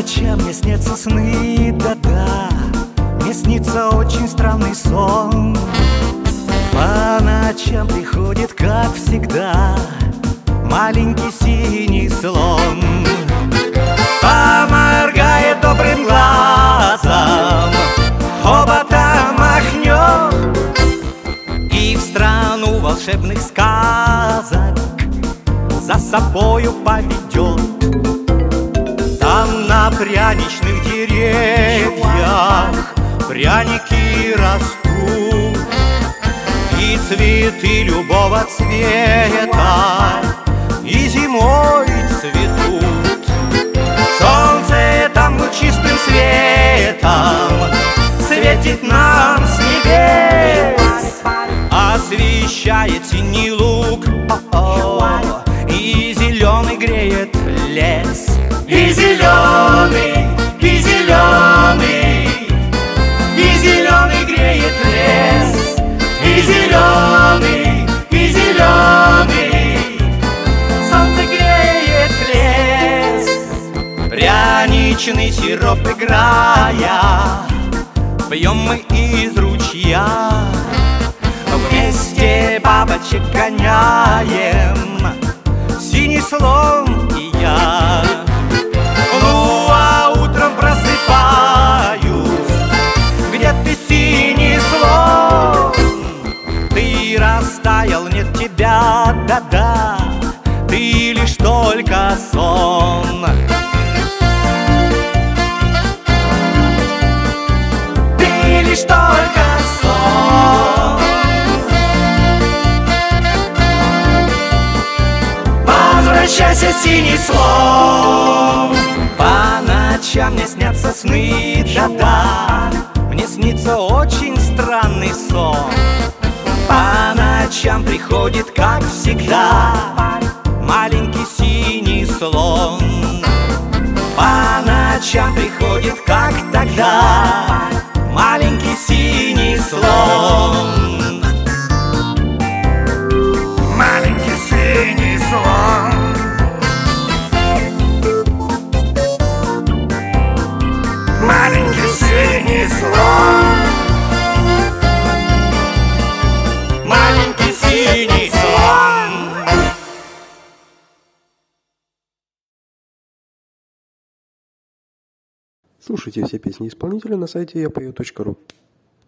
ночам мне снятся сны, да-да. Мне снится очень странный сон. По ночам приходит, как всегда, маленький синий слон. Поморгает добрым глазом, хоботом махнет и в страну волшебных сказок за собою поведет. Там на пряничных деревьях пряники растут, и цветы любого цвета и зимой цветут. Солнце там лучистым светом светит нам с небес, освещает синий луг, и зеленый греет лес. И зеленый, и зеленый, и зеленый греет лес. И зеленый, и зеленый, солнце греет лес. Пряничный сироп играя, пьем мы из ручья. Вместе бабочек гоняем, синий слон и я. Ну а утром просыпаюсь, где ты, синий слон? Ты растаял, нет тебя, да-да, ты лишь только сон. Ты лишь только сон. Возвращайся, синий слон. По ночам мне снятся сны, да-да, мне снится очень странный сон. По ночам приходит, как всегда, маленький синий слон. По ночам приходит, как тогда, маленький синий слон. Маленький синий слон. Маленький синий слон. Маленький синий слон. Слушайте все песни исполнителя на сайте yapою.ru.